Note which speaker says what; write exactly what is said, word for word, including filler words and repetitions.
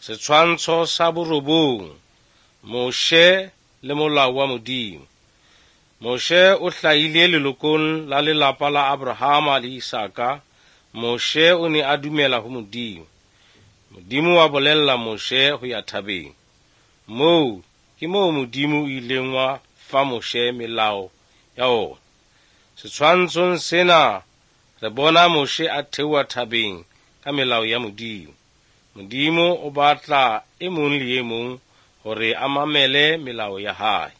Speaker 1: Setshwantsho sa borobong. Moshe le molao wa Modimo. Moshe o hlahile lelokong la lelapa la Abrahama le Isaka. Moshe o ne a dumela ho Modimo. Modimo wa bolella Moshe ho ya thabeng. Moo ke moo Modimo o ileng wa fa Moshe melao ya ona. Setshwantshong sena re bona Moshe a theoha thabeng ka melao ya Modimo. Modimo o batla e mong le e mong hore a mamele melao ya hae.